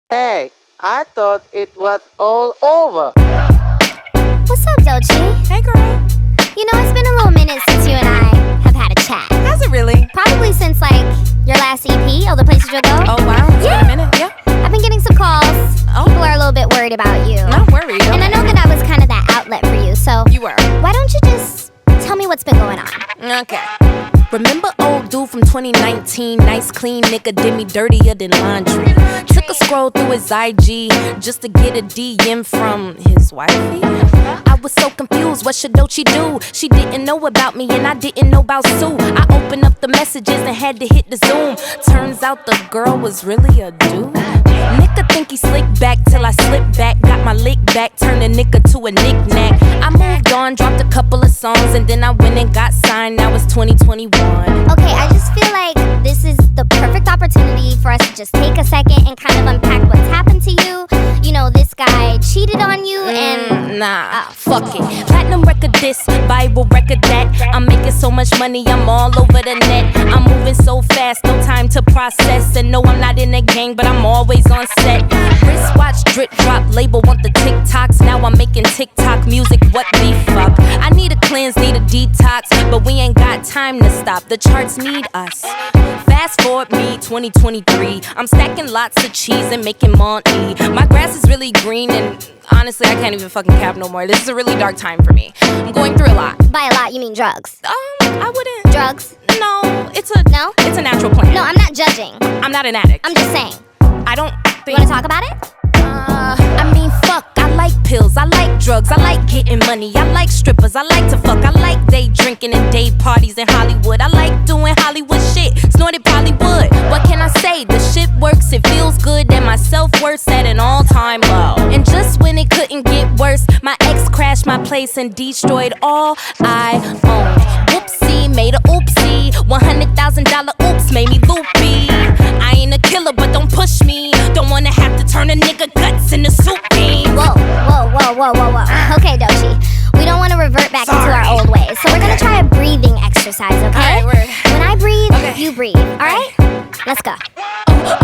Hey, I thought it was all over. What's up, Doechii? Hey, girl. You know, it's been a little minute since you and I have had a chat. Has it really? Probably since, like, your last EP, All the Places You'll Go. Oh, wow. It's been a minute. Yeah. I've been getting some calls. Oh. People are a little bit worried about you. Not worried. And I know that I was kind of that outlet for you, so You were. why don't you just tell me what's been going on? Okay. Remember old dude from 2019? Nice clean nigga did me dirtier than laundry. Took a scroll through his IG just to get a DM from his wifey. I was so confused, what should Doechii do? She didn't know about me and I didn't know about Sue. I opened up the messages and had to hit the zoom. Turns out the girl was really a dude. Nigga think he slick back till I slip back. Got my lick back, turned a nigga to a knick-knack. I moved on, dropped a couple of songs, and then I went and got signed. Now it's 2021. Okay, I just feel like this is the perfect opportunity for us to just take a second and kind of unpack what's happened to you. You know, this guy cheated on you and... Nah, fuck it. Platinum record this, Bible record that. I'm making so much money, I'm all over the net. I'm moving so fast, no time to process. And no, I'm not in a gang, but I'm always on set. Wristwatch, drip drop, label want the TikToks. Now I'm making TikTok music, what the fuck? I need a cleanse, need a detox, but we ain't got time to stop. The charts need us. Fast forward me, 2023. I'm stacking lots of cheese and making money. My grass is really green and honestly, I can't even fucking cap no more. This is a really dark time for me. I'm going through a lot. By a lot, you mean drugs. I wouldn't. Drugs? No, it's No? It's a natural plant. No, I'm not judging. I'm not an addict. I'm just saying. I don't You think. wanna talk about it? I mean, fuck, I like pills, I like drugs, I like getting money, I like strippers, I like to fuck, I like day drinking and day parties in Hollywood, I like doing Hollywood shit, snorted Bollywood. What can I say? The shit works, it feels good, and my self-worth's at an all-time low. And just when it couldn't get worse, my ex crashed my place and destroyed all I owned. Whoopsie, made a oopsie, $100,000 oops made me loopy. I ain't a killer, but don't push me. Don't wanna have to turn a nigga guts into soup beans. Whoa. Okay, Doechii. We don't want to revert back into our old ways, so we're gonna try a breathing exercise, okay? Alright, word. When I breathe, Okay. you breathe, alright? Let's go.